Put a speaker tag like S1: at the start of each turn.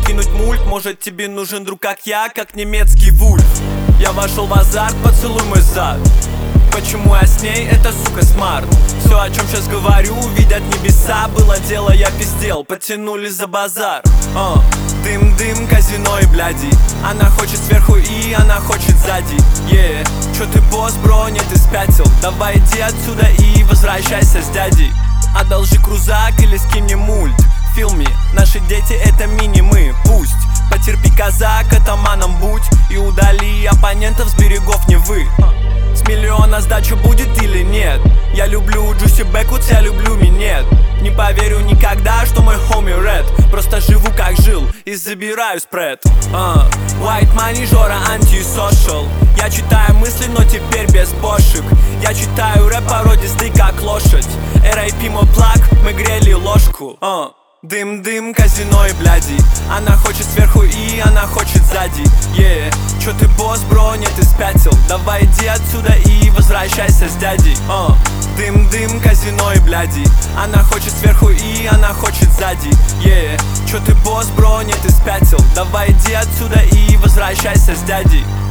S1: кинуть мульт. Может тебе нужен друг как я, как немецкий вульф. Я вошел в азарт, поцелуй мой зад. Почему я с ней, это сука смарт. Все, о чем сейчас говорю, видят небеса. Было дело, я пиздел, потянули за базар. Дым-дым, казино и бляди. Она хочет сверху и она хочет сзади. Чё ты босс, бро, нет, ты спятил. Давай иди отсюда и возвращайся с дядей. Одолжи крузак или скинь мне мульт. Feel me, наши дети это мини-мы. Пусть потерпи, казак, атаманом будь. И удали оппонентов с берегов Невы. С миллиона сдача будет или нет? Я люблю Джуси Бэквудс, я люблю минет. Не поверю никогда, что мой хоми Ред. Просто живу как жил и забираю спред. White money, Жора, антисошал. Я читаю мысли, но теперь без бошек. Я читаю рэп породистый, как лошадь. R.I.P. мой плаг, мы грели ложку. Дым-дым, казино и бляди. Она хочет сверху и она хочет сзади. Чё ты босс, бро, нет, ты спятил. Давай иди отсюда и возвращайся с дядей. Дым-дым, казино и бляди. Она хочет сверху и она хочет сзади. Чё ты босс, бро, нет, ты спятил. Давай иди отсюда и возвращайся с дядей.